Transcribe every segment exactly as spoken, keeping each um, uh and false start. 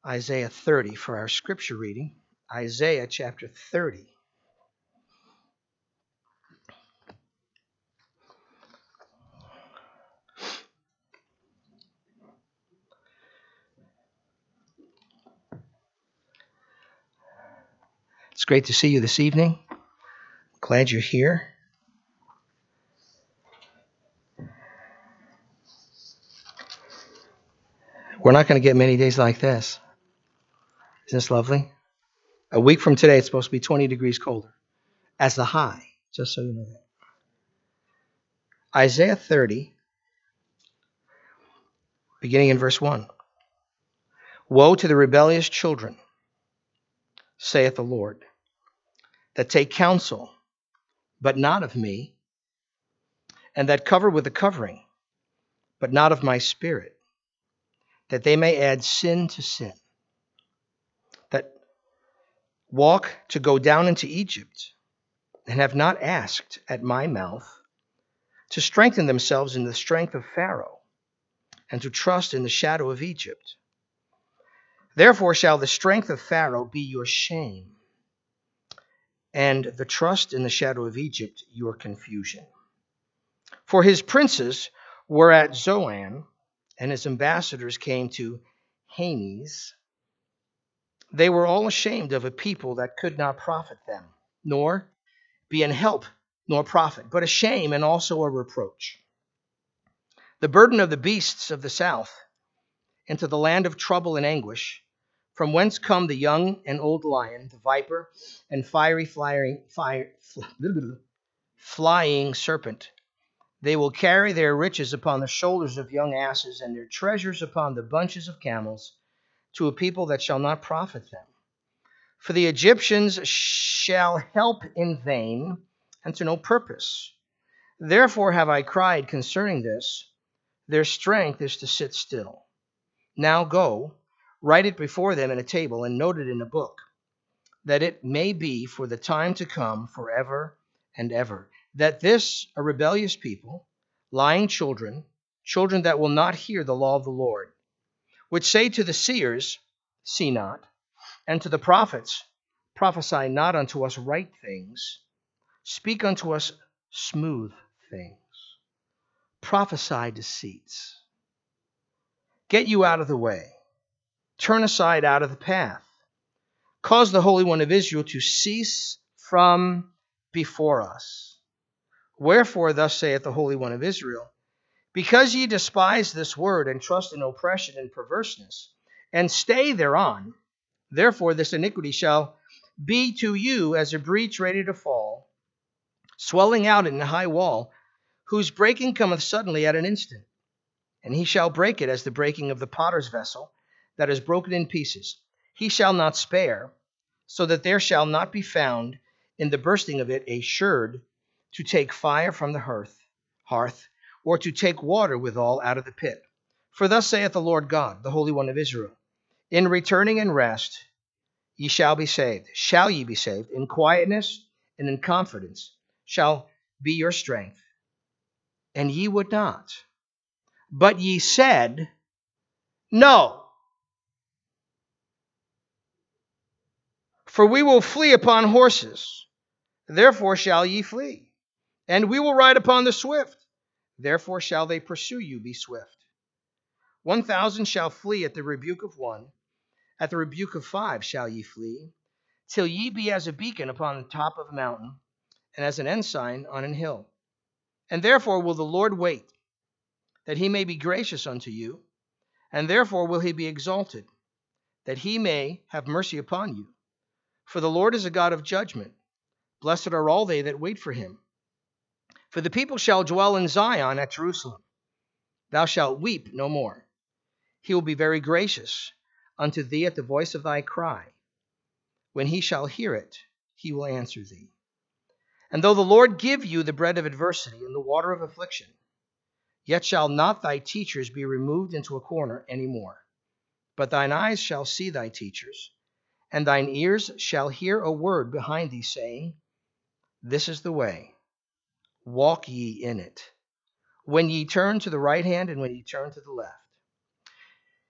Isaiah thirty for our scripture reading. Isaiah chapter thirty. It's great to see you this evening. Glad you're here. We're not going to get many days like this. Isn't this lovely? A week from today, it's supposed to be twenty degrees colder as the high, just so you know that. Isaiah thirty, beginning in verse one. Woe to the rebellious children, saith the Lord, that take counsel, but not of me, and that cover with a covering, but not of my spirit, that they may add sin to sin, that walk to go down into Egypt, and have not asked at my mouth, to strengthen themselves in the strength of Pharaoh, and to trust in the shadow of Egypt. Therefore shall the strength of Pharaoh be your shame, and the trust in the shadow of Egypt your confusion. For his princes were at Zoan, and his ambassadors came to Hanes. They were all ashamed of a people that could not profit them, nor be an help nor profit, but a shame and also a reproach. The burden of the beasts of the south into the land of trouble and anguish, from whence come the young and old lion, the viper, and fiery flying, fire, flying serpent. They will carry their riches upon the shoulders of young asses, and their treasures upon the bunches of camels, to a people that shall not profit them. For the Egyptians shall help in vain, and to no purpose. Therefore have I cried concerning this, their strength is to sit still. Now go, write it before them in a table, and note it in a book, that it may be for the time to come forever and ever, that this, a rebellious people, lying children, children that will not hear the law of the Lord, which say to the seers, see not, and to the prophets, prophesy not unto us right things, speak unto us smooth things, prophesy deceits. Get you out of the way. Turn aside out of the path. Cause the Holy One of Israel to cease from before us. Wherefore, thus saith the Holy One of Israel, because ye despise this word, and trust in oppression and perverseness, and stay thereon, therefore this iniquity shall be to you as a breach ready to fall, swelling out in a high wall, whose breaking cometh suddenly at an instant. And he shall break it as the breaking of the potter's vessel, that is broken in pieces. He shall not spare, so that there shall not be found in the bursting of it a sherd to take fire from the hearth, hearth, or to take water withal out of the pit. For thus saith the Lord God, the Holy One of Israel, in returning and rest ye shall be saved. Shall ye be saved? In quietness and in confidence shall be your strength. And ye would not. But ye said, no. For we will flee upon horses, therefore shall ye flee. And we will ride upon the swift, therefore shall they pursue you, be swift. One thousand shall flee at the rebuke of one, at the rebuke of five shall ye flee, till ye be as a beacon upon the top of a mountain, and as an ensign on an hill. And therefore will the Lord wait, that he may be gracious unto you, and therefore will he be exalted, that he may have mercy upon you. For the Lord is a God of judgment. Blessed are all they that wait for him. For the people shall dwell in Zion at Jerusalem. Thou shalt weep no more. He will be very gracious unto thee at the voice of thy cry. When he shall hear it, he will answer thee. And though the Lord give you the bread of adversity and the water of affliction, yet shall not thy teachers be removed into a corner any more. But thine eyes shall see thy teachers, and thine ears shall hear a word behind thee, saying, this is the way, walk ye in it, when ye turn to the right hand and when ye turn to the left.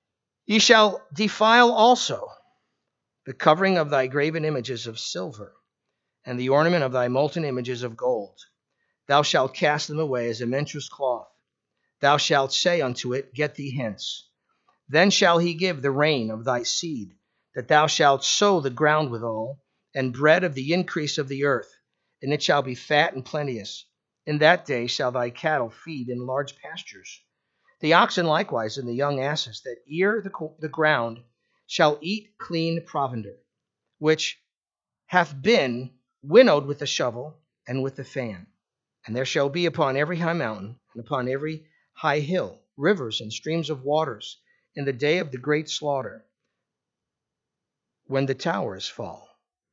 Ye shall defile also the covering of thy graven images of silver, and the ornament of thy molten images of gold. Thou shalt cast them away as a menstruous cloth. Thou shalt say unto it, Get thee hence. Then shall he give the rain of thy seed, that thou shalt sow the ground withal, and bread of the increase of the earth, and it shall be fat and plenteous. In that day shall thy cattle feed in large pastures. The oxen likewise and the young asses that ear the, the ground shall eat clean provender, which hath been winnowed with the shovel and with the fan. And there shall be upon every high mountain and upon every high hill rivers and streams of waters in the day of the great slaughter, when the towers fall.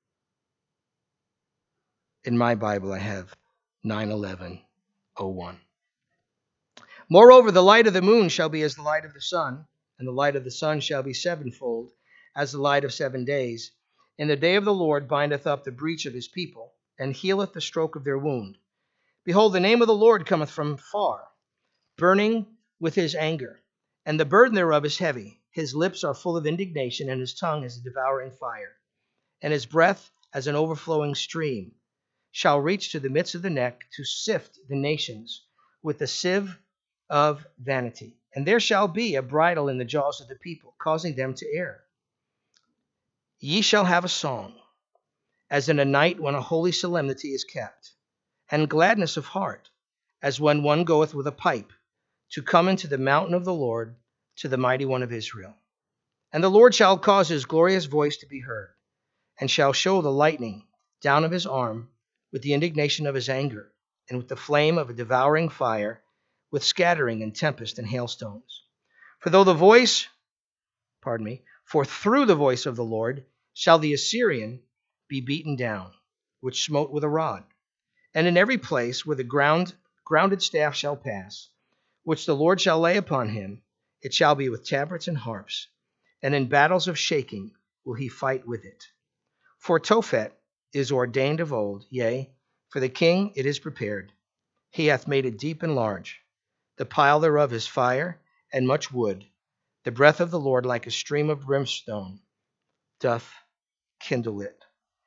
In my Bible I have nine eleven oh one. Moreover, the light of the moon shall be as the light of the sun, and the light of the sun shall be sevenfold, as the light of seven days. In the day of the Lord bindeth up the breach of his people, and healeth the stroke of their wound. Behold, the name of the Lord cometh from far, burning with his anger, and the burden thereof is heavy. His lips are full of indignation, and his tongue is a devouring fire, and his breath as an overflowing stream, shall reach to the midst of the neck, to sift the nations with the sieve of vanity. And there shall be a bridle in the jaws of the people, causing them to err. Ye shall have a song, as in a night when a holy solemnity is kept, and gladness of heart, as when one goeth with a pipe, to come into the mountain of the Lord, to the mighty one of Israel. And the Lord shall cause his glorious voice to be heard, and shall show the lightning down of his arm, with the indignation of his anger, and with the flame of a devouring fire, with scattering and tempest and hailstones. For though the voice, pardon me, for through the voice of the Lord shall the Assyrian be beaten down, which smote with a rod. And in every place where the ground grounded staff shall pass, which the Lord shall lay upon him, it shall be with tabrets and harps, and in battles of shaking will he fight with it. For Tophet is ordained of old, yea, for the king it is prepared. He hath made it deep and large. The pile thereof is fire and much wood. The breath of the Lord, like a stream of brimstone, doth kindle it.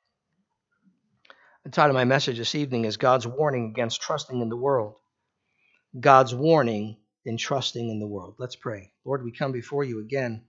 The title of my message this evening is God's Warning Against Trusting in the World. God's warning in trusting in the world. Let's pray. Lord, we come before you again,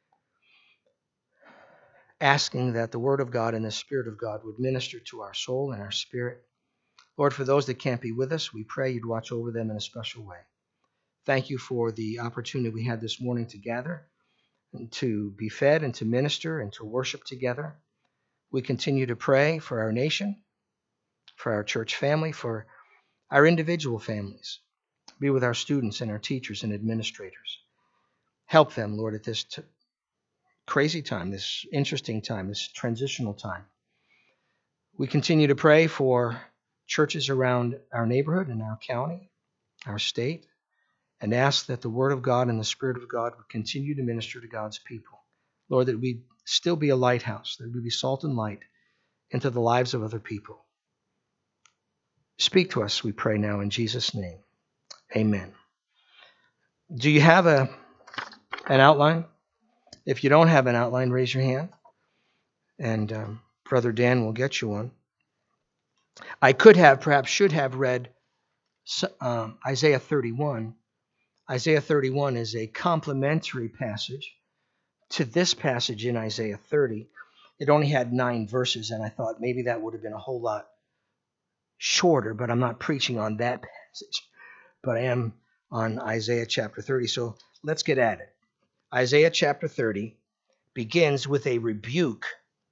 asking that the Word of God and the Spirit of God would minister to our soul and our spirit. Lord, for those that can't be with us, we pray you'd watch over them in a special way. Thank you for the opportunity we had this morning to gather, and to be fed and to minister and to worship together. We continue to pray for our nation, for our church family, for our individual families. Be with our students and our teachers and administrators. Help them, Lord, at this t- crazy time, this interesting time, this transitional time. We continue to pray for churches around our neighborhood and our county, our state, and ask that the Word of God and the Spirit of God would continue to minister to God's people. Lord, that we still be a lighthouse, that we be salt and light into the lives of other people. Speak to us, we pray now in Jesus' name. Amen. Do you have a an outline? If you don't have an outline, raise your hand, and um, Brother Dan will get you one. I could have, perhaps should have read um, Isaiah thirty-one. Isaiah thirty-one is a complementary passage to this passage in Isaiah thirty. It only had nine verses, and I thought maybe that would have been a whole lot shorter, but I'm not preaching on that passage, but I am on Isaiah chapter thirty. So let's get at it. Isaiah chapter thirty begins with a rebuke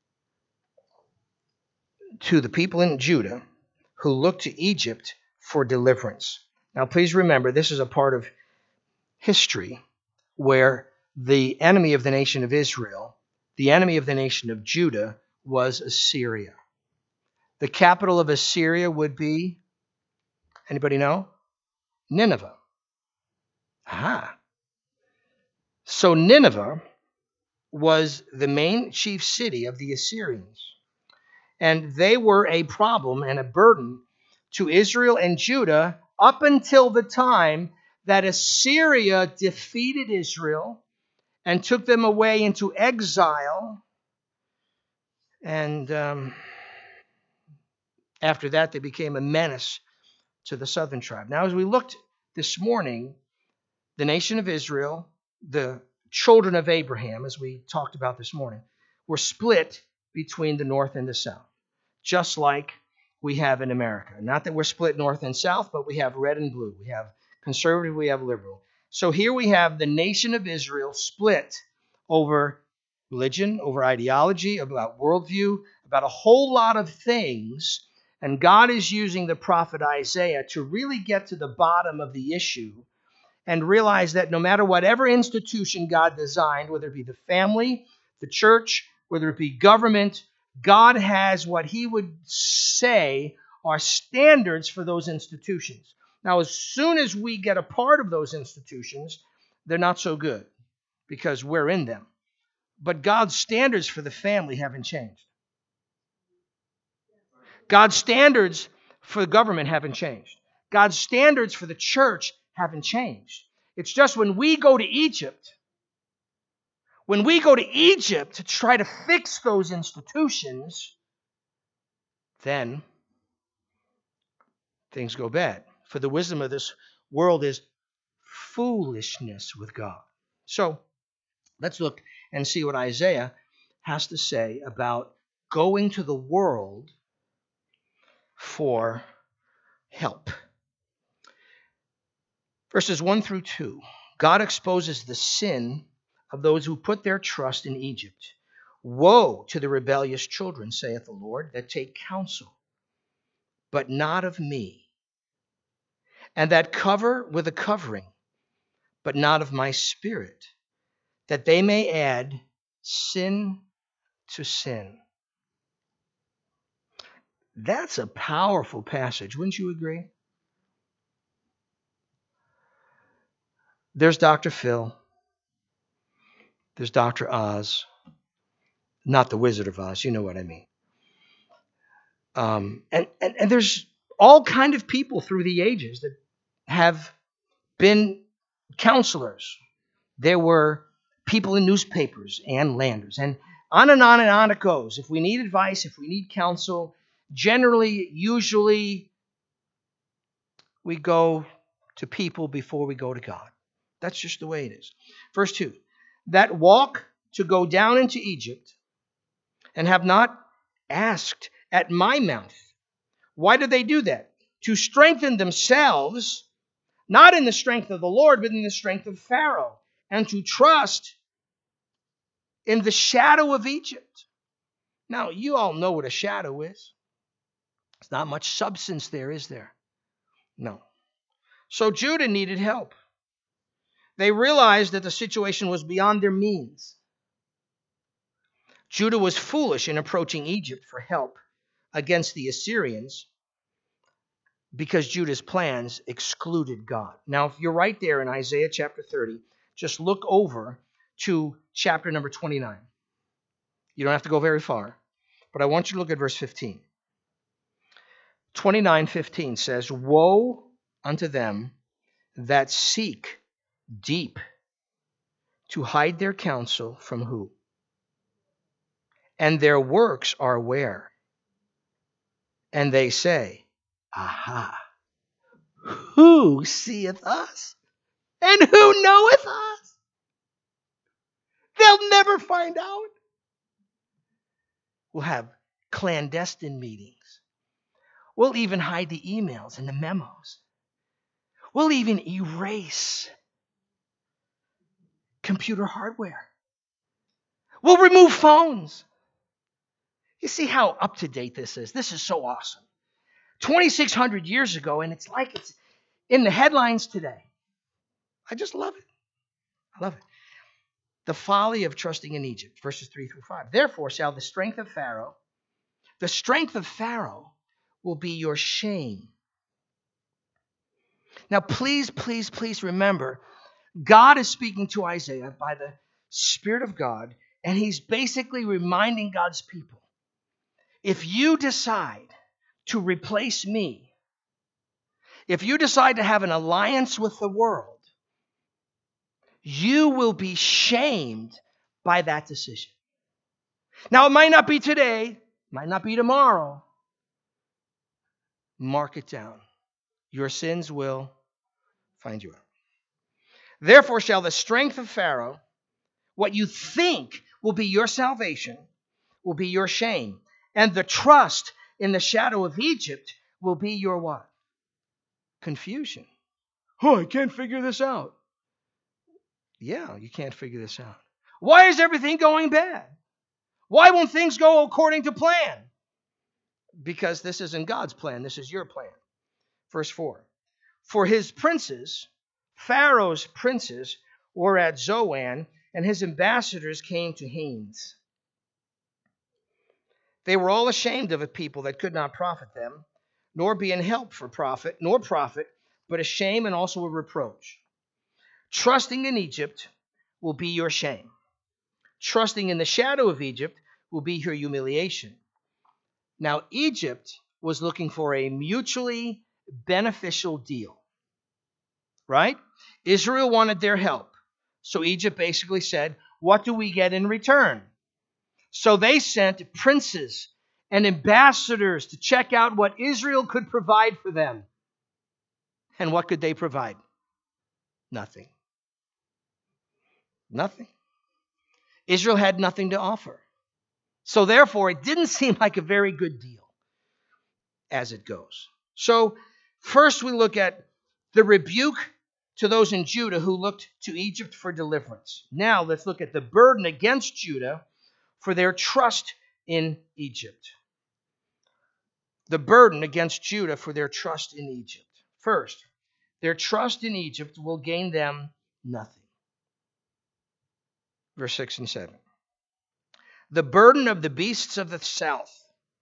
to the people in Judah who looked to Egypt for deliverance. Now, please remember, this is a part of history where the enemy of the nation of Israel, the enemy of the nation of Judah, was Assyria. The capital of Assyria would be, anybody know? Nineveh. Aha. So Nineveh was the main chief city of the Assyrians. And they were a problem and a burden to Israel and Judah up until the time that Assyria defeated Israel and took them away into exile. And um, after that, they became a menace to the southern tribe. Now, as we looked this morning, the nation of Israel, the children of Abraham, as we talked about this morning, were split between the north and the south, just like we have in America. Not that we're split north and south, but we have red and blue. We have conservative, we have liberal. So here we have the nation of Israel split over religion, over ideology, about worldview, about a whole lot of things. And God is using the prophet Isaiah to really get to the bottom of the issue and realize that no matter whatever institution God designed, whether it be the family, the church, whether it be government, God has what he would say are standards for those institutions. Now, as soon as we get a part of those institutions, they're not so good because we're in them. But God's standards for the family haven't changed. God's standards for the government haven't changed. God's standards for the church haven't changed. It's just when we go to Egypt, when we go to Egypt to try to fix those institutions, then things go bad. For the wisdom of this world is foolishness with God. So let's look and see what Isaiah has to say about going to the world for help. Verses one through two, God exposes the sin of those who put their trust in Egypt. Woe to the rebellious children, saith the Lord, that take counsel, but not of me, and that cover with a covering, but not of my spirit, that they may add sin to sin. That's a powerful passage, wouldn't you agree? There's Doctor Phil. There's Doctor Oz. Not the Wizard of Oz, you know what I mean. Um, and, and, and there's all kind of people through the ages that have been counselors. There were people in newspapers and Landers. And on and on and on it goes. If we need advice, if we need counsel, generally, usually, we go to people before we go to God. That's just the way it is. Verse two, that walk to go down into Egypt and have not asked at my mouth. Why did they do that? To strengthen themselves, not in the strength of the Lord, but in the strength of Pharaoh, and to trust in the shadow of Egypt. Now, you all know what a shadow is. There's not much substance there, is there? No. So Judah needed help. They realized that the situation was beyond their means. Judah was foolish in approaching Egypt for help against the Assyrians because Judah's plans excluded God. Now, if you're right there in Isaiah chapter thirty, just look over to chapter number twenty-nine. You don't have to go very far, but I want you to look at verse fifteen. twenty-nine fifteen says, woe unto them that seek deep to hide their counsel from who? And their works are where? And they say, aha, who seeth us? And who knoweth us? They'll never find out. We'll have clandestine meetings. We'll even hide the emails and the memos. We'll even erase computer hardware. We'll remove phones. You see how up to date this is? This is so awesome. twenty-six hundred years ago, and it's like it's in the headlines today. I just love it. I love it. The folly of trusting in Egypt, verses three through five. Therefore shall the strength of Pharaoh, the strength of Pharaoh will be your shame. Now, please, please, please remember, God is speaking to Isaiah by the Spirit of God, and he's basically reminding God's people, if you decide to replace me, if you decide to have an alliance with the world, you will be shamed by that decision. Now, it might not be today, might not be tomorrow. Mark it down. Your sins will find you out. Therefore shall the strength of Pharaoh, what you think will be your salvation, will be your shame. And the trust in the shadow of Egypt will be your what? Confusion. Oh, I can't figure this out. Yeah, you can't figure this out. Why is everything going bad? Why won't things go according to plan? Because this isn't God's plan. This is your plan. Verse four. For his princes, Pharaoh's princes, were at Zoan, and his ambassadors came to Hanes. They were all ashamed of a people that could not profit them, nor be in help for profit, nor profit, but a shame and also a reproach. Trusting in Egypt will be your shame. Trusting in the shadow of Egypt will be your humiliation. Now, Egypt was looking for a mutually beneficial deal, right? Israel wanted their help. So Egypt basically said, what do we get in return? So they sent princes and ambassadors to check out what Israel could provide for them. And what could they provide? Nothing. Nothing. Israel had nothing to offer. So therefore, it didn't seem like a very good deal as it goes. So first we look at the rebuke to those in Judah who looked to Egypt for deliverance. Now let's look at the burden against Judah for their trust in Egypt. The burden against Judah for their trust in Egypt. First, their trust in Egypt will gain them nothing. Verse six and seven. The burden of the beasts of the south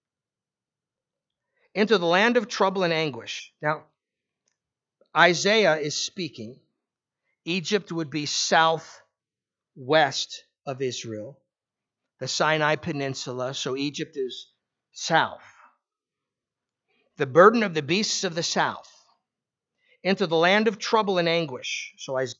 into the land of trouble and anguish. Now, Isaiah is speaking. Egypt would be southwest of Israel, the Sinai Peninsula, so Egypt is south. The burden of the beasts of the south into the land of trouble and anguish. So Isaiah.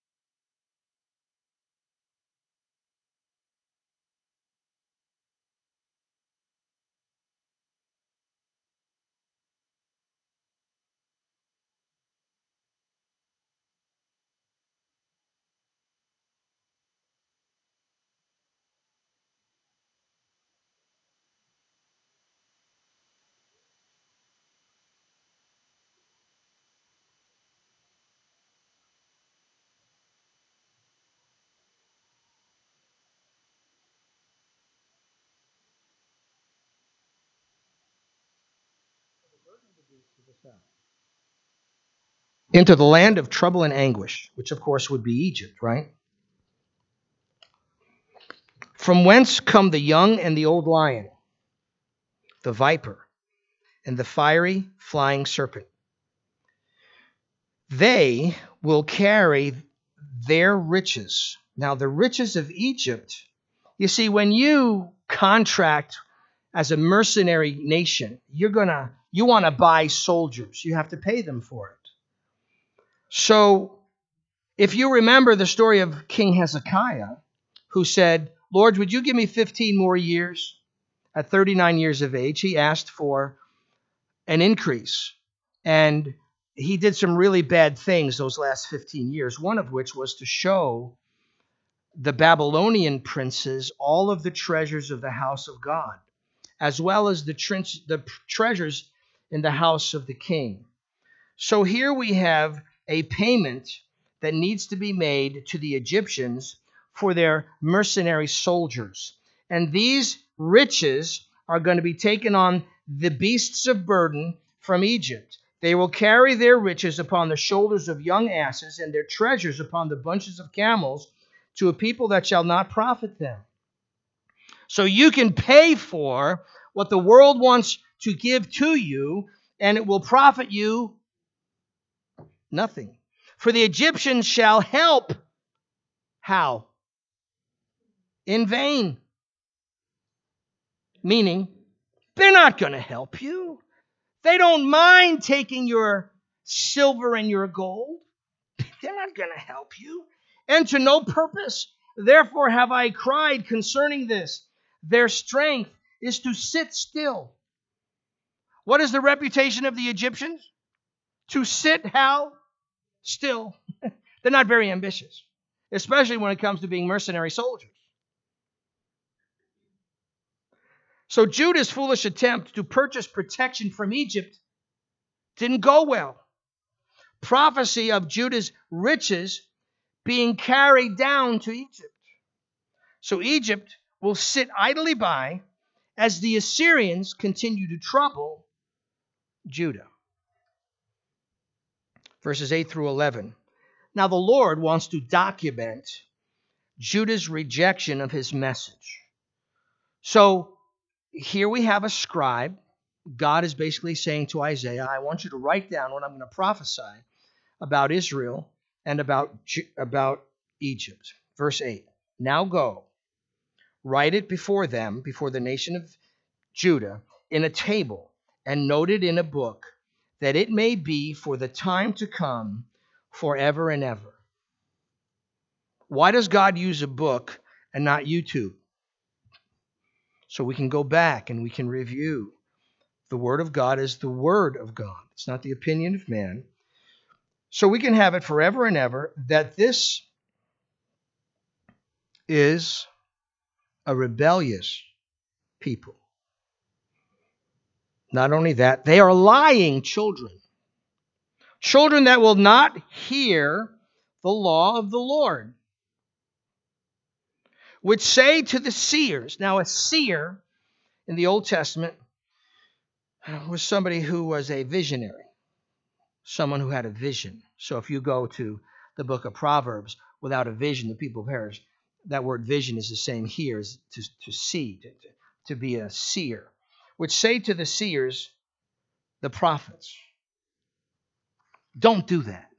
Into the land of trouble and anguish, which of course would be Egypt, right? From whence come the young and the old lion, the viper, and the fiery flying serpent? They will carry their riches. Now, the riches of Egypt, you see, when you contract as a mercenary nation, you're gonna, you want to buy soldiers. You have to pay them for it. So, if you remember the story of King Hezekiah, who said, Lord, would you give me fifteen more years? At thirty-nine years of age, he asked for an increase. And he did some really bad things those last fifteen years, one of which was to show the Babylonian princes all of the treasures of the house of God, as well as the, tre- the treasures in the house of the king. So here we have a payment that needs to be made to the Egyptians for their mercenary soldiers. And these riches are going to be taken on the beasts of burden from Egypt. They will carry their riches upon the shoulders of young asses and their treasures upon the bunches of camels to a people that shall not profit them. So you can pay for what the world wants to give to you, and it will profit you nothing. For the Egyptians shall help. How? In vain. Meaning, they're not going to help you. They don't mind taking your silver and your gold. They're not going to help you. and to no purpose. Therefore have I cried concerning this. Their strength is to sit still. What is the reputation of the Egyptians? To sit how? Still. They're not very ambitious, especially when it comes to being mercenary soldiers. So Judah's foolish attempt to purchase protection from Egypt didn't go well. Prophecy of Judah's riches being carried down to Egypt. So Egypt will sit idly by as the Assyrians continue to trouble Judah. Verses eight through eleven. Now the Lord wants to document Judah's rejection of his message. So here we have a scribe. God is basically saying to Isaiah, I want you to write down what I'm going to prophesy about Israel and about, about Egypt. Verse eight. Now go, write it before them, before the nation of Judah, in a table, and note it in a book, that it may be for the time to come, forever and ever. Why does God use a book and not YouTube? So we can go back and we can review. The Word of God is the Word of God. It's not the opinion of man. So we can have it forever and ever that this is a rebellious people. Not only that, they are lying children. Children that will not hear the law of the Lord. Which say to the seers. Now a seer in the Old Testament was somebody who was a visionary. Someone who had a vision. So if you go to the book of Proverbs, without a vision, the people perish. That word vision is the same here as to, to see, to, to be a seer. Which say to the seers, the prophets, don't do that.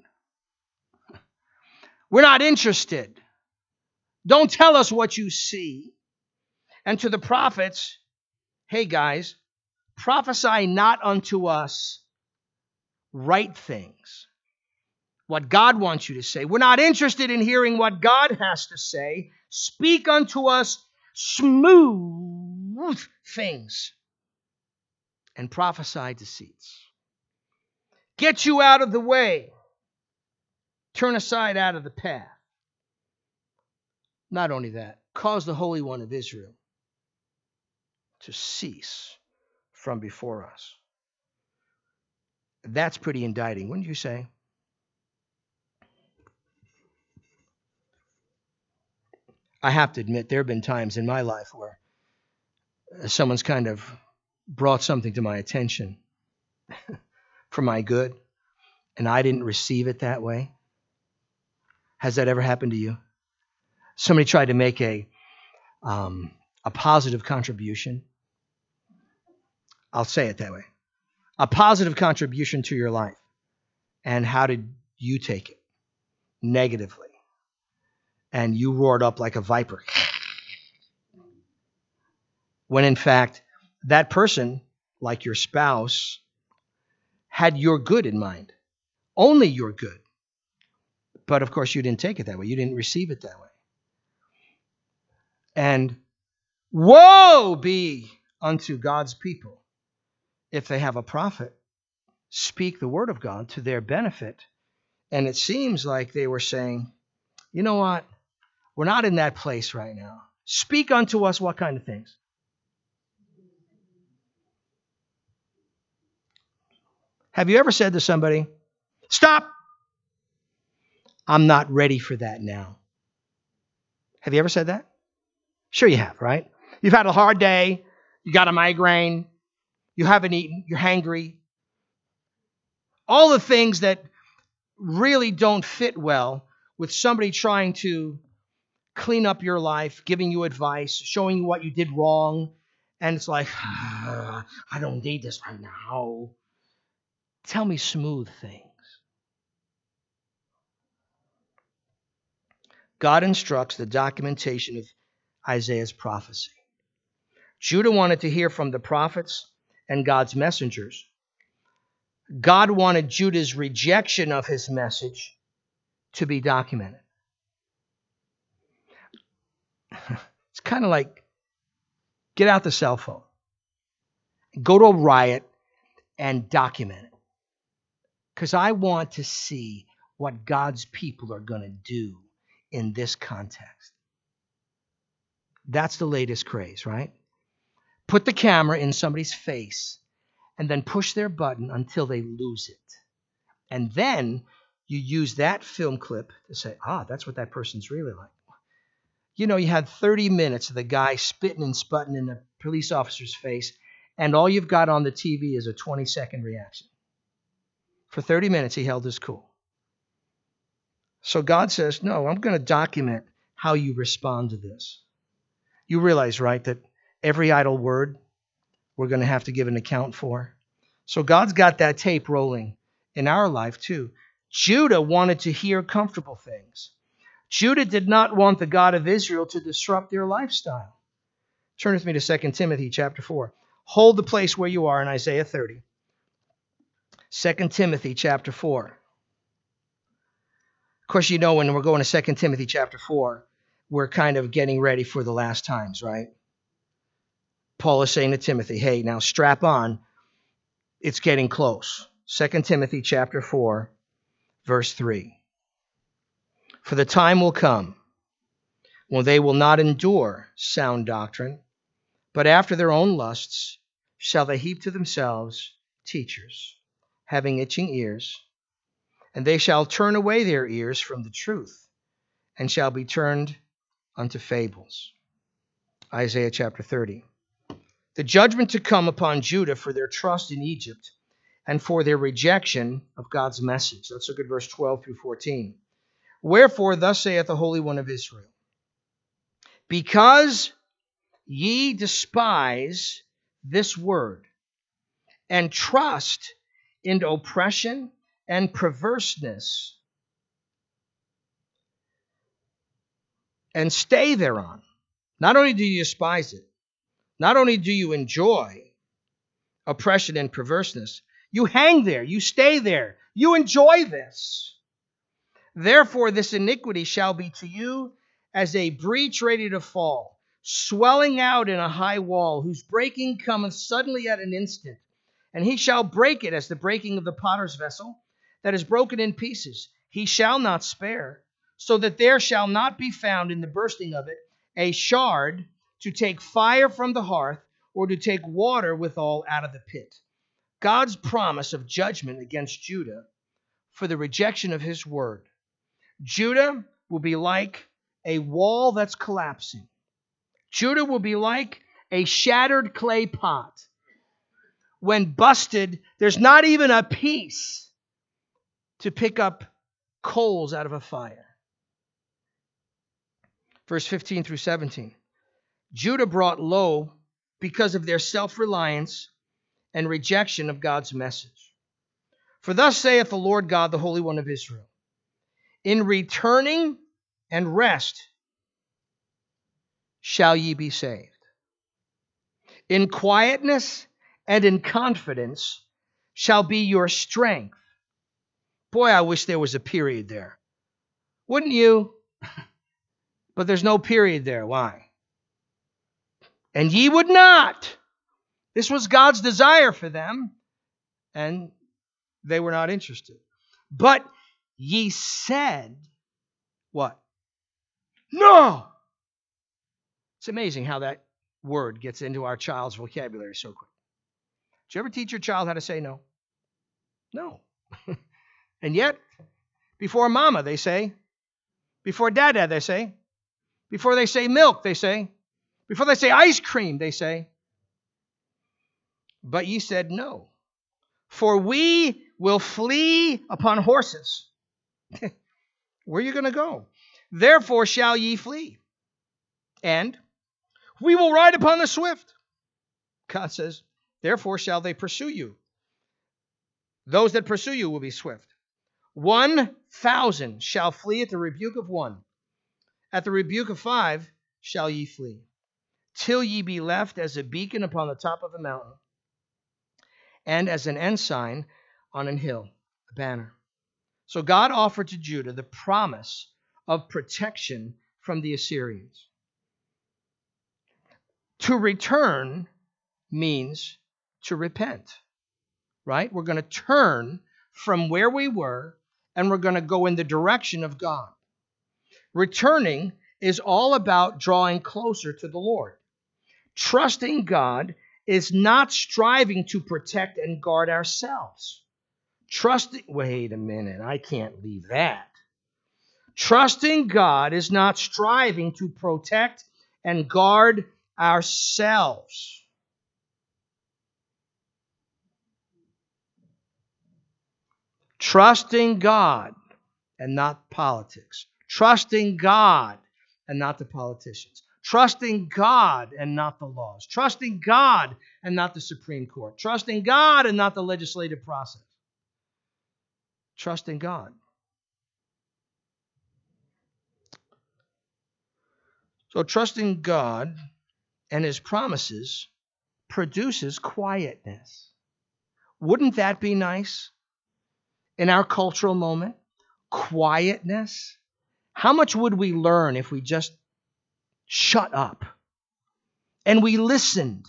We're not interested. Don't tell us what you see. And to the prophets, hey guys, prophesy not unto us right things. What God wants you to say. We're not interested in hearing what God has to say. Speak unto us smooth things. And prophesy deceits. Get you out of the way. Turn aside out of the path. Not only that, cause the Holy One of Israel to cease from before us. That's pretty indicting, wouldn't you say? I have to admit, there have been times in my life where someone's kind of brought something to my attention for my good, and I didn't receive it that way. Has that ever happened to you? Somebody tried to make a um, a positive contribution. I'll say it that way. A positive contribution to your life. And how did you take it? Negatively. And you roared up like a viper. When in fact, that person, like your spouse, had your good in mind. Only your good. But of course, you didn't take it that way. You didn't receive it that way. And woe be unto God's people if they have a prophet speak the word of God to their benefit. And it seems like they were saying, you know what? We're not in that place right now. Speak unto us what kind of things? Have you ever said to somebody, stop! I'm not ready for that now. Have you ever said that? Sure you have, right? You've had a hard day. You got a migraine. You haven't eaten. You're hangry. All the things that really don't fit well with somebody trying to clean up your life, giving you advice, showing you what you did wrong. And it's like, ah, I don't need this right now. Tell me smooth things. God instructs the documentation of Isaiah's prophecy. Judah wanted to hear from the prophets and God's messengers. God wanted Judah's rejection of his message to be documented. It's kind of like, get out the cell phone, go to a riot and document it. Because I want to see what God's people are going to do in this context. That's the latest craze, right? Put the camera in somebody's face and then push their button until they lose it. And then you use that film clip to say, ah, that's what that person's really like. You know, you had thirty minutes of the guy spitting and sputting in a police officer's face, and all you've got on the T V is a twenty-second reaction. For thirty minutes, he held his cool. So God says, no, I'm going to document how you respond to this. You realize, right, that every idle word we're going to have to give an account for. So God's got that tape rolling in our life too. Judah wanted to hear comfortable things. Judah did not want the God of Israel to disrupt their lifestyle. Turn with me to Second Timothy chapter four. Hold the place where you are in Isaiah thirty. Second Timothy chapter four. Of course, you know when we're going to Second Timothy chapter four, we're kind of getting ready for the last times, right? Paul is saying to Timothy, hey, now strap on. It's getting close. Second Timothy chapter four, verse three. For the time will come when they will not endure sound doctrine, but after their own lusts shall they heap to themselves teachers, having itching ears, and they shall turn away their ears from the truth, and shall be turned unto fables. Isaiah chapter thirty. The judgment to come upon Judah for their trust in Egypt and for their rejection of God's message. Let's look at verse twelve through fourteen. Wherefore, thus saith the Holy One of Israel, because ye despise this word, and trust in oppression and perverseness, and stay thereon. Not only do you despise it, not only do you enjoy oppression and perverseness, you hang there, you stay there, you enjoy this. Therefore, this iniquity shall be to you as a breach ready to fall, swelling out in a high wall, whose breaking cometh suddenly at an instant. And he shall break it as the breaking of the potter's vessel, that is broken in pieces. He shall not spare, so that there shall not be found in the bursting of it a shard to take fire from the hearth, or to take water withal out of the pit. God's promise of judgment against Judah for the rejection of his word. Judah will be like a wall that's collapsing. Judah will be like a shattered clay pot. When busted, there's not even a piece to pick up coals out of a fire. Verse fifteen through seventeen. Judah brought low because of their self-reliance and rejection of God's message. For thus saith the Lord God, the Holy One of Israel, in returning and rest shall ye be saved. In quietness and in confidence shall be your strength. Boy, I wish there was a period there. Wouldn't you? But there's no period there. Why? And ye would not. This was God's desire for them, and they were not interested. But ye said, what? No! It's amazing how that word gets into our child's vocabulary so quick. Did you ever teach your child how to say no? No. And yet, before mama, they say. Before dada, they say. Before they say milk, they say. Before they say ice cream, they say. But ye said no. For we will flee upon horses. Where are you going to go? Therefore shall ye flee. And we will ride upon the swift. God says, therefore shall they pursue you. Those that pursue you will be swift. One thousand shall flee at the rebuke of one. At the rebuke of five shall ye flee. Till ye be left as a beacon upon the top of a mountain, and as an ensign on an hill, a banner. So God offered to Judah the promise of protection from the Assyrians. To return means to repent, right? We're going to turn from where we were and we're going to go in the direction of God. Returning is all about drawing closer to the Lord. Trusting God is not striving to protect and guard ourselves. Trusting, wait a minute, I can't leave that. Trusting God is not striving to protect and guard ourselves. Trusting God and not politics. Trusting God and not the politicians. Trusting God and not the laws. Trusting God and not the Supreme Court. Trusting God and not the legislative process. Trusting God. So trusting God and His promises produces quietness. Wouldn't that be nice in our cultural moment? Quietness. How much would we learn if we just shut up and we listened?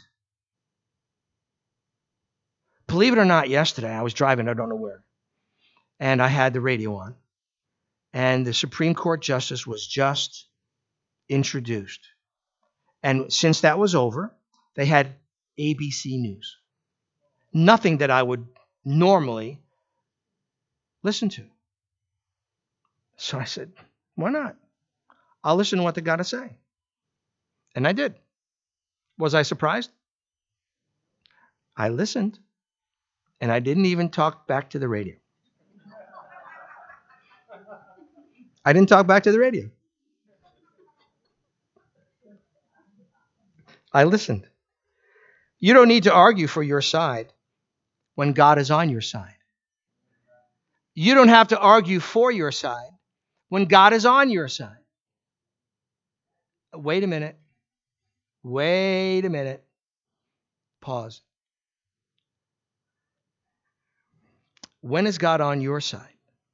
Believe it or not, yesterday I was driving, I don't know where, and I had the radio on, and the Supreme Court justice was just introduced. And since that was over, they had A B C News. Nothing that I would normally listen to. So I said, why not? I'll listen to what they got to say. And I did. Was I surprised? I listened. And I didn't even talk back to the radio. I didn't talk back to the radio. I listened. You don't need to argue for your side when God is on your side. You don't have to argue for your side when God is on your side. Wait a minute. Wait a minute. Pause. When is God on your side?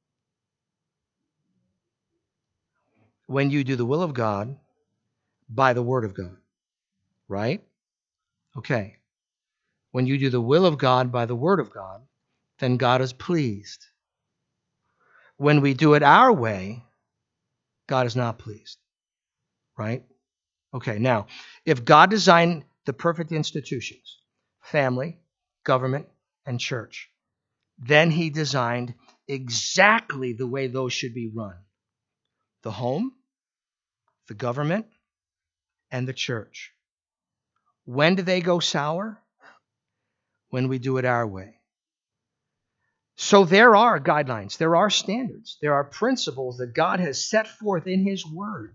When you do the will of God by the word of God. Right? Okay. When you do the will of God by the word of God, then God is pleased. When we do it our way, God is not pleased. Right? Okay, now, if God designed the perfect institutions, family, government, and church, then He designed exactly the way those should be run. The home, the government, and the church. When do they go sour? When we do it our way. So there are guidelines, there are standards, there are principles that God has set forth in His Word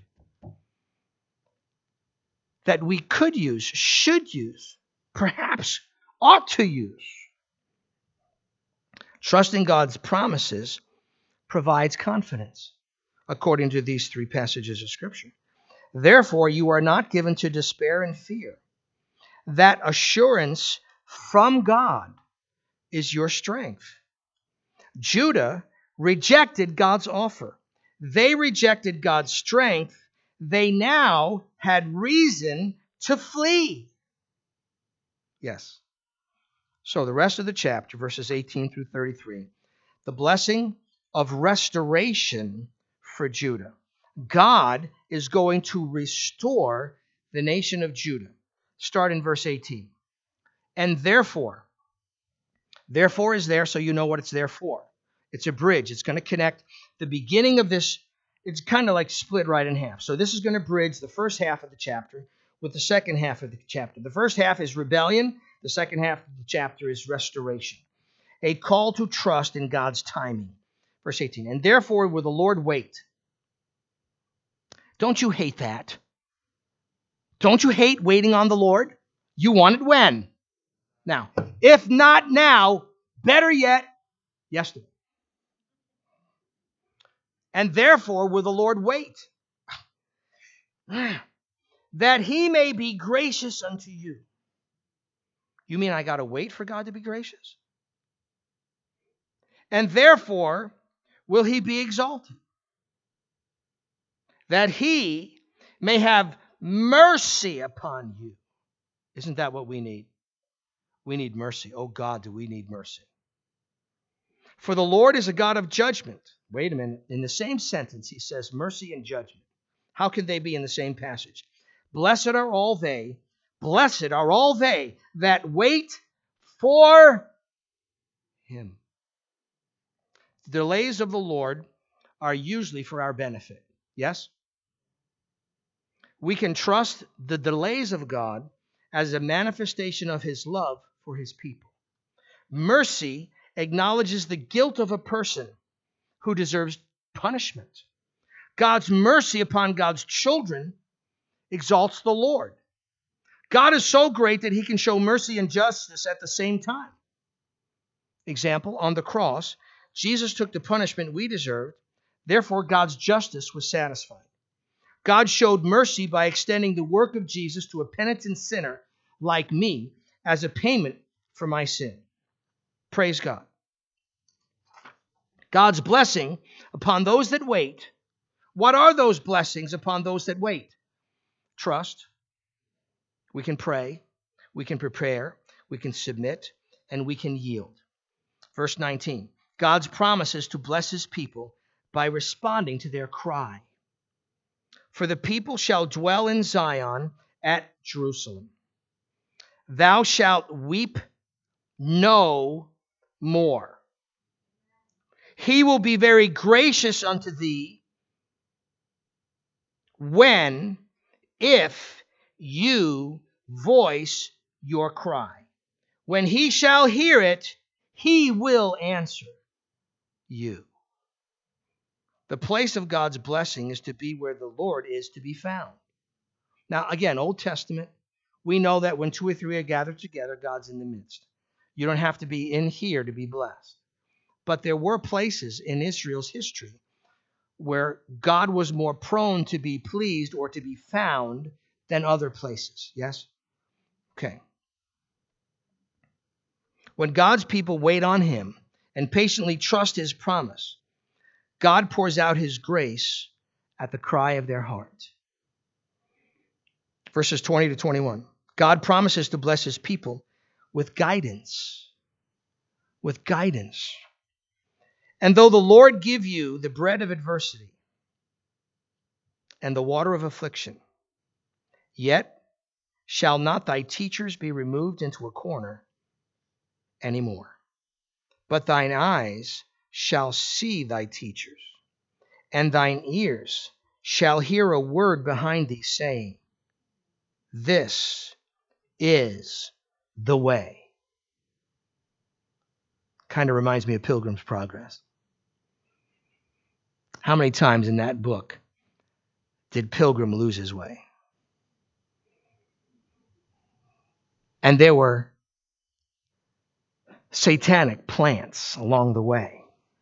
that we could use, should use, perhaps ought to use. Trusting God's promises provides confidence, according to these three passages of Scripture. Therefore, you are not given to despair and fear. That assurance from God is your strength. Judah rejected God's offer. They rejected God's strength. They now had reason to flee. Yes. So the rest of the chapter, verses eighteen through thirty-three, the blessing of restoration for Judah. God is going to restore the nation of Judah. Start in verse eighteen. And therefore, therefore is there so you know what it's there for. It's a bridge. It's going to connect the beginning of this. It's kind of like split right in half. So this is going to bridge the first half of the chapter with the second half of the chapter. The first half is rebellion. The second half of the chapter is restoration. A call to trust in God's timing. Verse eighteen. And therefore will the Lord wait. Don't you hate that? Don't you hate waiting on the Lord? You want it when? Now. If not now, better yet, yesterday. And therefore will the Lord wait, that He may be gracious unto you. You mean I got to wait for God to be gracious? And therefore will He be exalted, that He may have mercy upon you. Isn't that what we need? We need mercy. Oh God, do we need mercy? For the Lord is a God of judgment. Wait a minute. In the same sentence, he says mercy and judgment. How can they be in the same passage? Blessed are all they, blessed are all they that wait for him. The delays of the Lord are usually for our benefit. Yes? We can trust the delays of God as a manifestation of his love for his people. Mercy acknowledges the guilt of a person who deserves punishment. God's mercy upon God's children exalts the Lord. God is so great that he can show mercy and justice at the same time. Example, on the cross, Jesus took the punishment we deserved. Therefore, God's justice was satisfied. God showed mercy by extending the work of Jesus to a penitent sinner like me as a payment for my sin. Praise God. God's blessing upon those that wait. What are those blessings upon those that wait? Trust. We can pray. We can prepare. We can submit. And we can yield. Verse nineteen. God's promises to bless his people by responding to their cry. For the people shall dwell in Zion at Jerusalem. Thou shalt weep no more. He will be very gracious unto thee when, if you voice your cry. When he shall hear it, he will answer you. The place of God's blessing is to be where the Lord is to be found. Now, again, Old Testament, we know that when two or three are gathered together, God's in the midst. You don't have to be in here to be blessed. But there were places in Israel's history where God was more prone to be pleased or to be found than other places. Yes? Okay. When God's people wait on him and patiently trust his promise, God pours out his grace at the cry of their heart. Verses twenty to twenty-one. God promises to bless his people with guidance. With guidance. And though the Lord give you the bread of adversity and the water of affliction, yet shall not thy teachers be removed into a corner anymore. But thine eyes shall see thy teachers, and thine ears shall hear a word behind thee saying, this is the way. Kind of reminds me of Pilgrim's Progress. How many times in that book did Pilgrim lose his way? And there were satanic plants along the way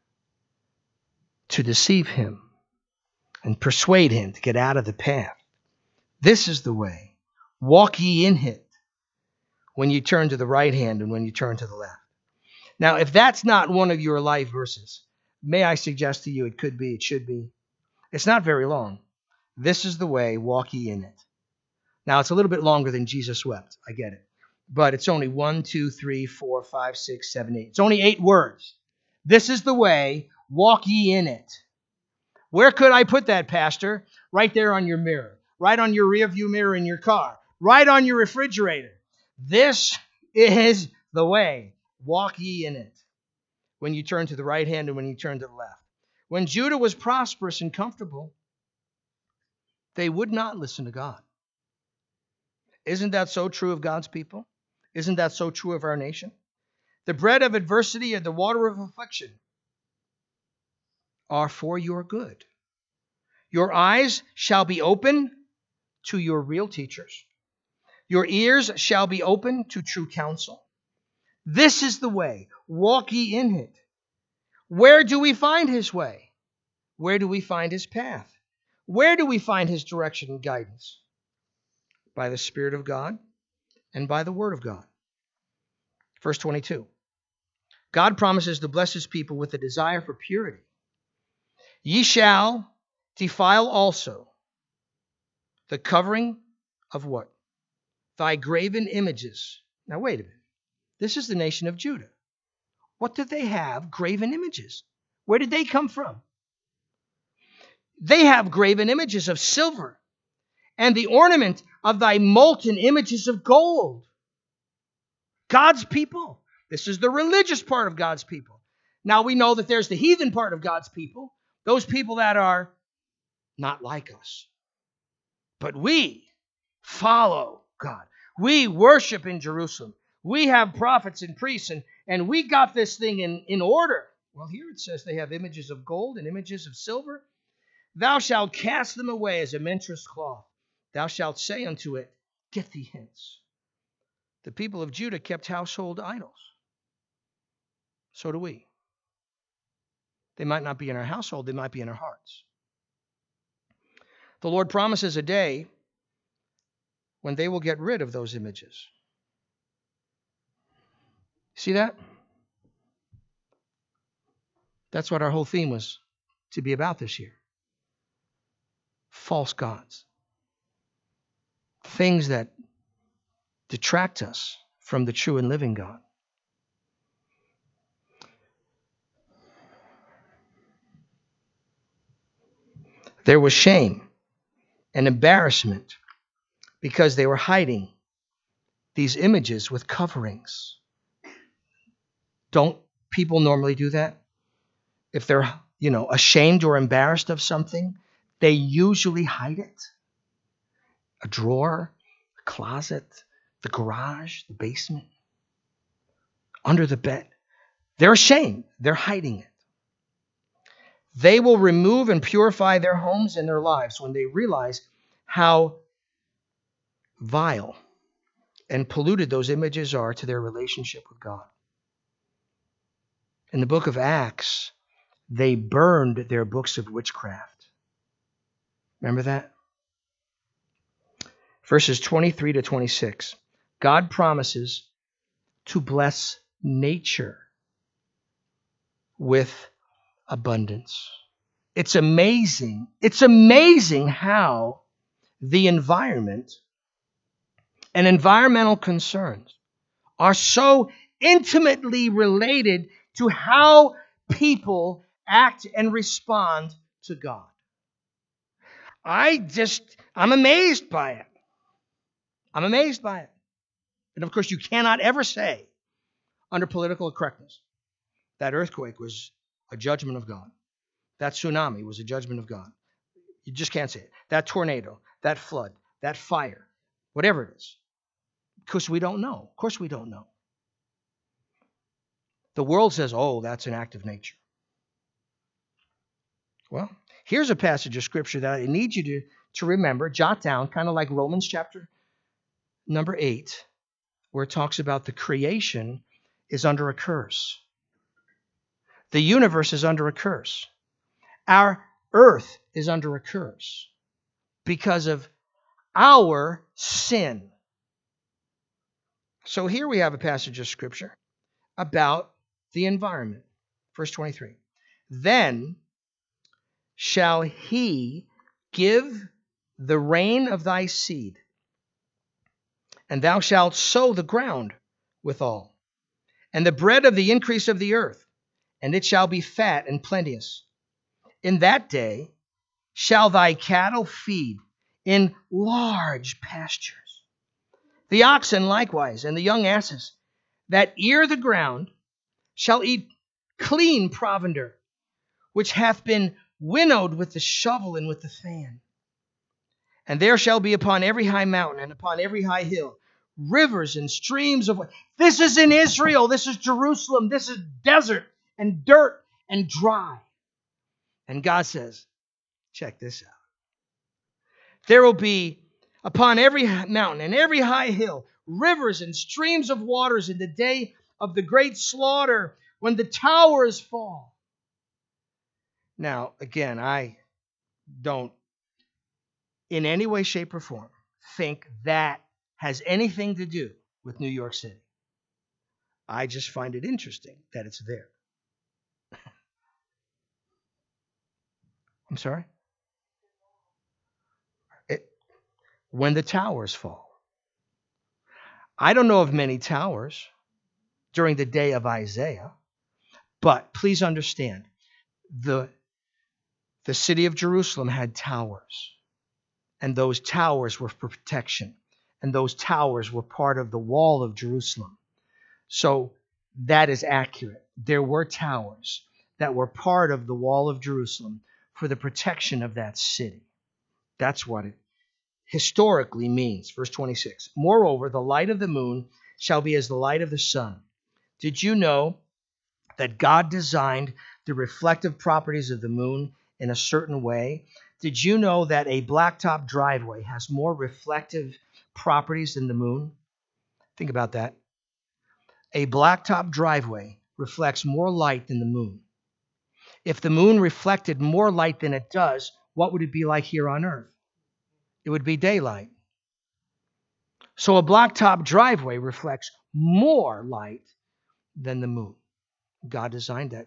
to deceive him and persuade him to get out of the path. This is the way. Walk ye in it when you turn to the right hand and when you turn to the left. Now, if that's not one of your life verses, may I suggest to you it could be, it should be. It's not very long. This is the way, walk ye in it. Now, it's a little bit longer than Jesus wept. I get it. But it's only one, two, three, four, five, six, seven, eight. It's only eight words. This is the way, walk ye in it. Where could I put that, Pastor? Right there on your mirror. Right on your rearview mirror in your car. Right on your refrigerator. This is the way. Walk ye in it. When you turn to the right hand and when you turn to the left. When Judah was prosperous and comfortable, they would not listen to God. Isn't that so true of God's people? Isn't that so true of our nation? The bread of adversity and the water of affliction are for your good. Your eyes shall be open to your real teachers. Your ears shall be open to true counsel. This is the way. Walk ye in it. Where do we find his way? Where do we find his path? Where do we find his direction and guidance? By the Spirit of God and by the Word of God. Verse twenty-two. God promises to bless his people with a desire for purity. Ye shall defile also the covering of what? thy graven images. Now wait a minute. This is the nation of Judah. What did they have? Graven images. Where did they come from? They have graven images of silver, and the ornament of thy molten images of gold. God's people. This is the religious part of God's people. Now we know that there's the heathen part of God's people, those people that are not like us. But we follow God. We worship in Jerusalem. We have prophets and priests, and, and we got this thing in, in order. Well, here it says they have images of gold and images of silver. Thou shalt cast them away as a menstruous cloth. Thou shalt say unto it, get thee hence. The people of Judah kept household idols. So do we. They might not be in our household, they might be in our hearts. The Lord promises a day when they will get rid of those images. See that? That's what our whole theme was to be about this year. False gods. Things that detract us from the true and living God. There was shame and embarrassment because they were hiding these images with coverings. Don't people normally do that? If they're, you know, ashamed or embarrassed of something, they usually hide it. A drawer, a closet, the garage, the basement, under the bed. They're ashamed. They're hiding it. They will remove and purify their homes and their lives when they realize how vile and polluted those images are to their relationship with God. In the book of Acts, they burned their books of witchcraft. Remember that? Verses twenty-three to twenty-six. God promises to bless nature with abundance. It's amazing. It's amazing how the environment and environmental concerns are so intimately related to how people act and respond to God. I just, I'm amazed by it. I'm amazed by it. And of course, you cannot ever say, under political correctness, that earthquake was a judgment of God. That tsunami was a judgment of God. You just can't say it. That tornado, that flood, that fire, whatever it is. Because we don't know. Of course we don't know. The world says, oh, that's an act of nature. Well, here's a passage of Scripture that I need you to, to remember, jot down, kind of like Romans chapter number eight, where it talks about the creation is under a curse. The universe is under a curse. Our earth is under a curse because of our sin. So here we have a passage of Scripture about the environment. Verse twenty-three. Then shall he give the rain of thy seed, and thou shalt sow the ground withal, and the bread of the increase of the earth, and it shall be fat and plenteous. In that day shall thy cattle feed in large pastures. The oxen likewise, and the young asses that ear the ground, shall eat clean provender, which hath been winnowed with the shovel and with the fan. And there shall be upon every high mountain and upon every high hill rivers and streams of water. This is in Israel. This is Jerusalem. This is desert and dirt and dry. And God says, check this out. There will be upon every mountain and every high hill rivers and streams of waters in the day of the great slaughter, when the towers fall. Now, again, I don't in any way, shape, or form think that has anything to do with New York City. I just find it interesting that it's there. I'm sorry? It, when the towers fall. I don't know of many towers during the day of Isaiah, but please understand, the, the city of Jerusalem had towers, and those towers were for protection, and those towers were part of the wall of Jerusalem. So that is accurate. There were towers that were part of the wall of Jerusalem for the protection of that city. That's what it historically means. Verse twenty-six. Moreover, the light of the moon shall be as the light of the sun. Did you know that God designed the reflective properties of the moon in a certain way? Did you know that a blacktop driveway has more reflective properties than the moon? Think about that. A blacktop driveway reflects more light than the moon. If the moon reflected more light than it does, what would it be like here on Earth? It would be daylight. So a blacktop driveway reflects more light than the moon. God designed that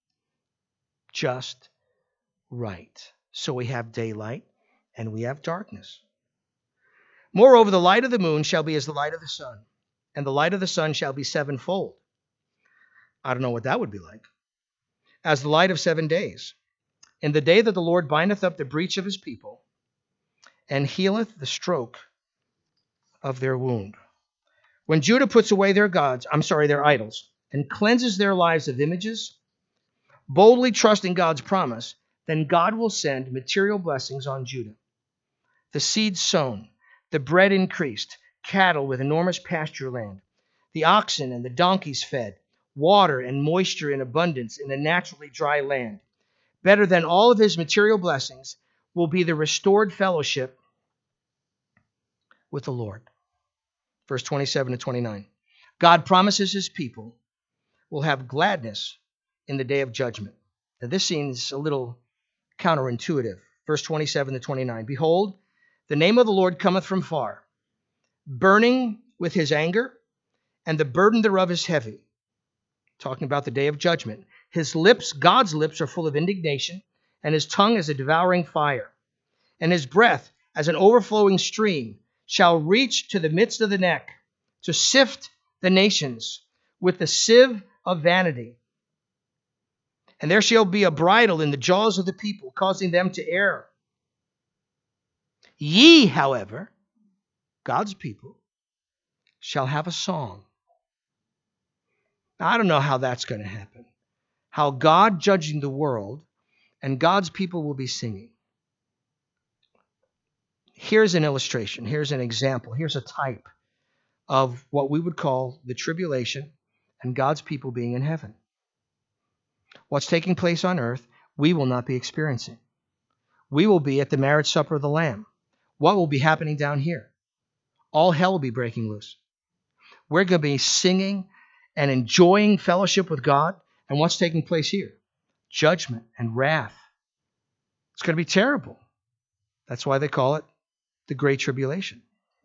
just right. So we have daylight and we have darkness. Moreover, the light of the moon shall be as the light of the sun, and the light of the sun shall be sevenfold. I don't know what that would be like. As the light of seven days. In the day that the Lord bindeth up the breach of his people, and healeth the stroke of their wound. When Judah puts away their gods, I'm sorry, their idols, and cleanses their lives of images, boldly trusting God's promise, then God will send material blessings on Judah. The seed sown, the bread increased, cattle with enormous pasture land, the oxen and the donkeys fed, water and moisture in abundance in a naturally dry land. Better than all of his material blessings will be the restored fellowship with the Lord. Verse twenty-seven to twenty-nine. God promises his people will have gladness in the day of judgment. Now this seems a little counterintuitive. Verse twenty-seven to twenty-nine. Behold, the name of the Lord cometh from far, burning with his anger, and the burden thereof is heavy. Talking about the day of judgment. His lips, God's lips, are full of indignation, and his tongue is a devouring fire. And his breath, as an overflowing stream, shall reach to the midst of the neck, to sift the nations with the sieve of vanity. And there shall be a bridle in the jaws of the people, causing them to err. Ye, however, God's people, shall have a song. Now, I don't know how that's going to happen. How God judging the world and God's people will be singing. Here's an illustration. Here's an example. Here's a type of what we would call the tribulation and God's people being in heaven. What's taking place on earth, we will not be experiencing. We will be at the marriage supper of the Lamb. What will be happening down here? All hell will be breaking loose. We're going to be singing and enjoying fellowship with God. And what's taking place here? Judgment and wrath. It's going to be terrible. That's why they call it the Great Tribulation.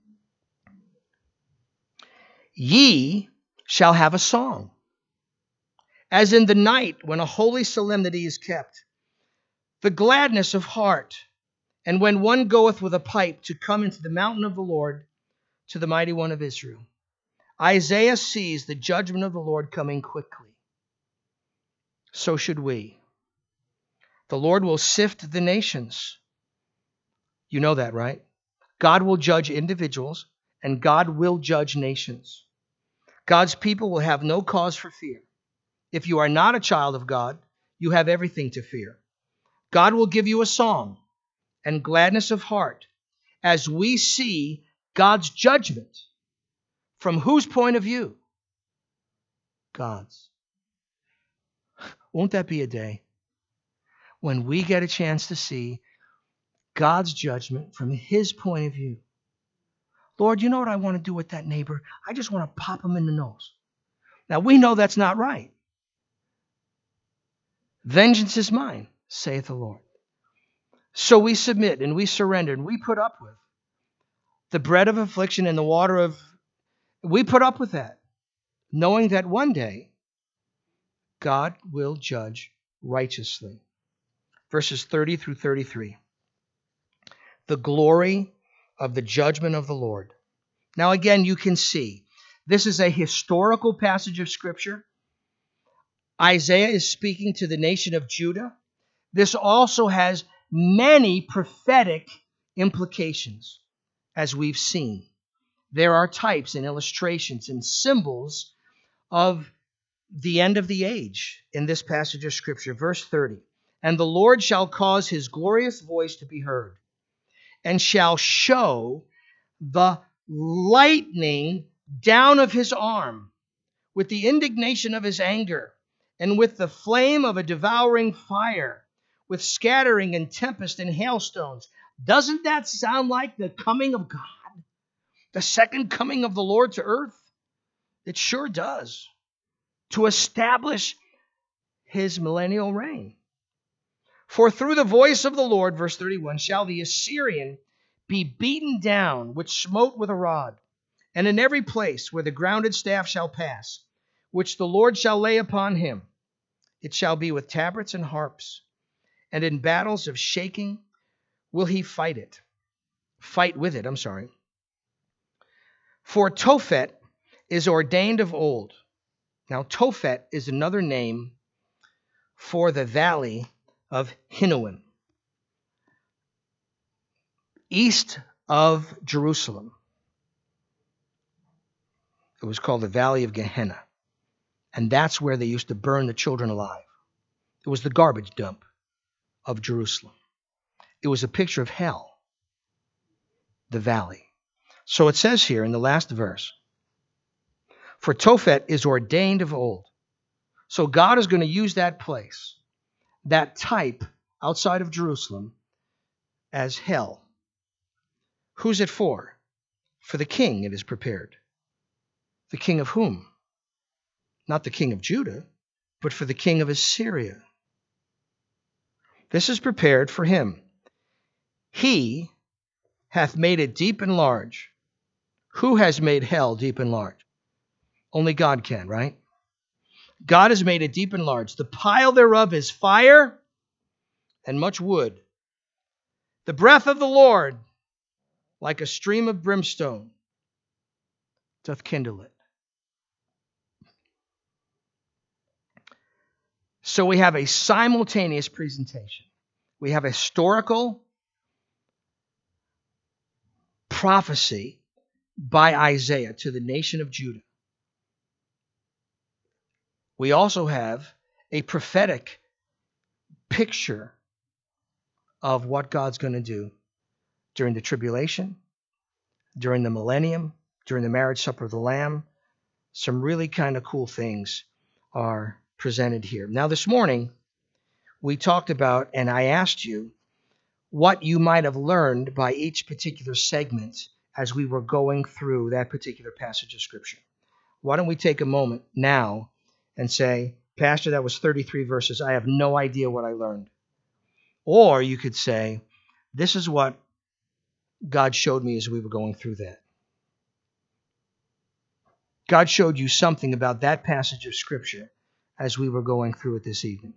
Ye shall have a song, as in the night when a holy solemnity is kept, the gladness of heart, and when one goeth with a pipe to come into the mountain of the Lord, to the mighty one of Israel. Isaiah sees the judgment of the Lord coming quickly. So should we. The Lord will sift the nations. You know that, right? God will judge individuals, and God will judge nations. God's people will have no cause for fear. If you are not a child of God, you have everything to fear. God will give you a song and gladness of heart as we see God's judgment. From whose point of view? God's. Won't that be a day when we get a chance to see God's judgment from his point of view? Lord, you know what I want to do with that neighbor? I just want to pop him in the nose. Now, we know that's not right. Vengeance is mine, saith the Lord. So we submit and we surrender and we put up with the bread of affliction and the water of... We put up with that, knowing that one day God will judge righteously. Verses thirty through thirty-three. The glory of the judgment of the Lord. Now again, you can see This is a historical passage of Scripture. Isaiah is speaking to the nation of Judah. This also has many prophetic implications, as we've seen. There are types and illustrations and symbols of the end of the age in this passage of Scripture. Verse thirty, and the Lord shall cause his glorious voice to be heard, and shall show the lightning down of his arm, with the indignation of his anger, and with the flame of a devouring fire, with scattering and tempest and hailstones. Doesn't that sound like the coming of God? The second coming of the Lord to earth? It sure does. To establish his millennial reign. For through the voice of the Lord, verse thirty-one, shall the Assyrian be beaten down, which smote with a rod. And in every place where the grounded staff shall pass, which the Lord shall lay upon him, it shall be with tabrets and harps. And in battles of shaking will he fight it. Fight with it, I'm sorry. For Tophet is ordained of old. Now, Tophet is another name for the valley of Hinnom, east of Jerusalem. It was called the Valley of Gehenna. And that's where they used to burn the children alive. It was the garbage dump of Jerusalem. It was a picture of hell, the valley. So it says here in the last verse, for Tophet is ordained of old. So God is going to use that place, that type outside of Jerusalem, as hell. Who's it for? For the king it is prepared. The king of whom? Not the king of Judah, but for the king of Assyria. This is prepared for him. He hath made it deep and large. Who has made hell deep and large? Only God can, right? God has made it deep and large. The pile thereof is fire and much wood. The breath of the Lord, like a stream of brimstone, doth kindle it. So we have a simultaneous presentation. We have a historical prophecy by Isaiah to the nation of Judah. We also have a prophetic picture of what God's going to do during the tribulation, during the millennium, during the marriage supper of the Lamb. Some really kind of cool things are presented here. Now, this morning, we talked about, and I asked you, what you might have learned by each particular segment as we were going through that particular passage of Scripture. Why don't we take a moment now and say, Pastor, that was thirty-three verses. I have no idea what I learned. Or you could say, this is what God showed me as we were going through that. God showed you something about that passage of Scripture as we were going through it this evening.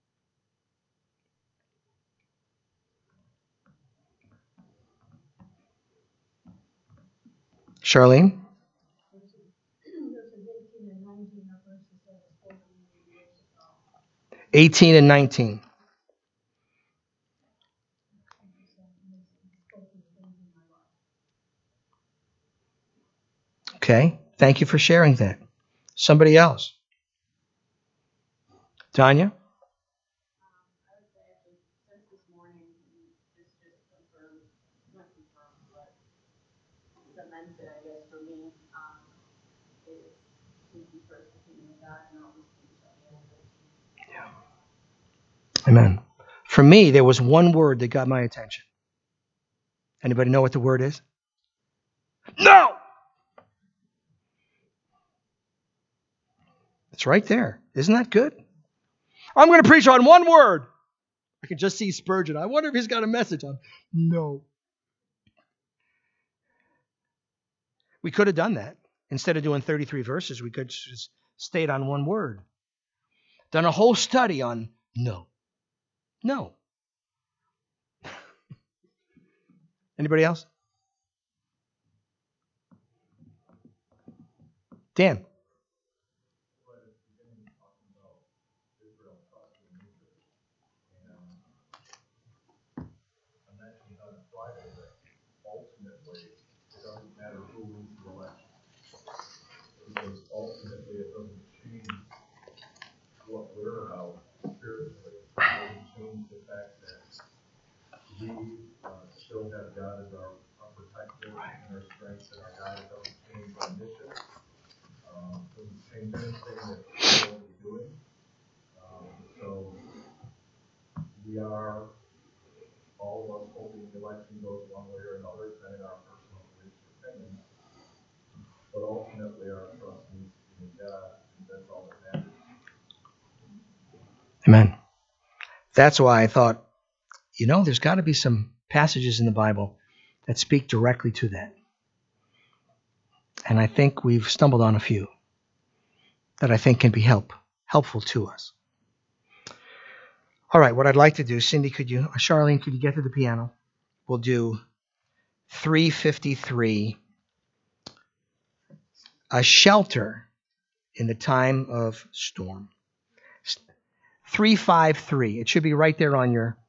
Charlene? eighteen and nineteen. Okay, thank you for sharing that. Somebody else? Tanya? Yeah. Amen. For me, there was one word that got my attention. Anybody know what the word is? No! It's right there. Isn't that good? I'm going to preach on one word. I can just see Spurgeon. I wonder if he's got a message on. No. We could have done that. Instead of doing thirty-three verses, we could just stayed on one word. Done a whole study on no. No. Anybody else? Dan. Ultimately, it doesn't matter who wins the election, because ultimately it doesn't change what we're about spiritually. It doesn't change the fact that we uh, still have God as our, our protector and our strength, and our God. It doesn't change our mission. Um, it doesn't change anything that we're going to be doing. Um, so we are, all of us, hoping the election goes one way or another, depending on our personal beliefs or opinions. But ultimately, our trust needs to be in God, and that's all that matters. Amen. That's why I thought, you know, there's got to be some passages in the Bible that speak directly to that. And I think we've stumbled on a few that I think can be help helpful to us. All right, what I'd like to do, Cindy, could you, Charlene, could you get to the piano? We'll do three fifty-three, a shelter in the time of storm. three fifty-three. It should be right there on your